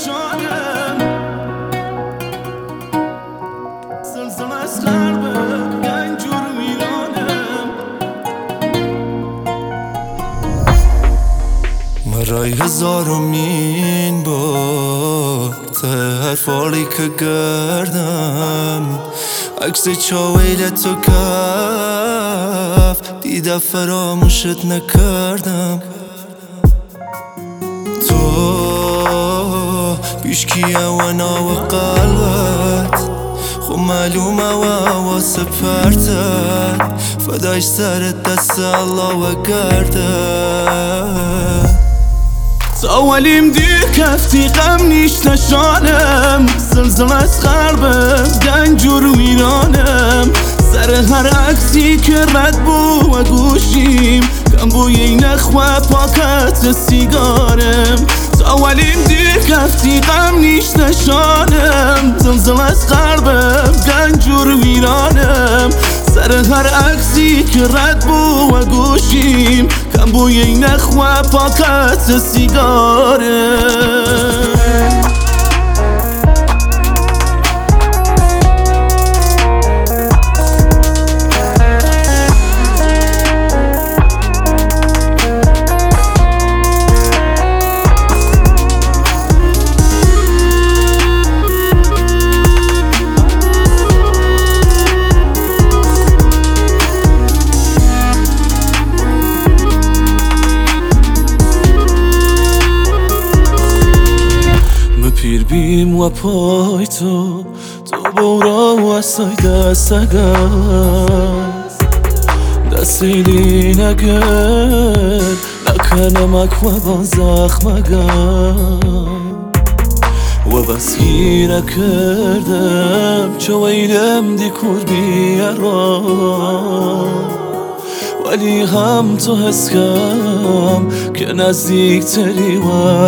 نشانم زلزله از قلبم گنجور میرانم مرای هزارمین بار ته هر فالی که گردم عکس چاویل تو کف دیده فراموشت نکردم تو پیشکیه و ناو قلبت خو معلومه و واسه پرتت فداش سرت دست الله و گردت تا ولیم دیر کفتی غم نیش نشانم زلزله از قلبم گنجور میرانم سر هر عکسی که رد بو و گوشیم کم بوی نخواه پاکت سیگارم تا ولیم دیر کفتی غم نیش نشانم زلزله از قلبم گنجور میرانم سر هر عکسی که رد بو و گوشیم کم بوی نخواه پاکت سیگارم پیر بیم و پای تو بورا و سای دست دستیلی نگر نکنمک و با زخمگم و بس گیره کردم چویلم دی کور بیارم ولی هم تو حس کم که نزدیک تری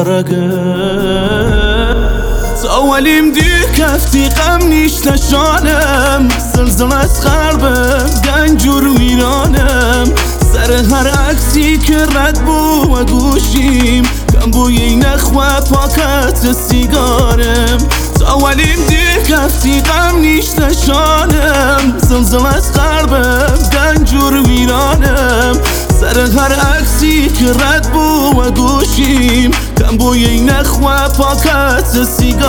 ورگم تا ولیم دیر کفتی غم نیش نشانم زلزله از قلبم گنجور میرانم سر هر عکسی که رد بو و گوشیم کم بوی نخواه پاکت سیگارم تا ولیم دیر کفتی غم نیش نشانم زلزله از قلبم گنجور میرانم سر هر عکسی که رد بو و گوشیم کم بوی نخواه پاکت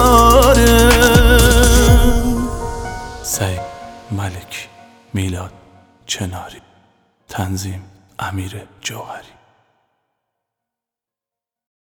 سیگارم سعید ملک میلاد چناری تنظیم امیر جوهری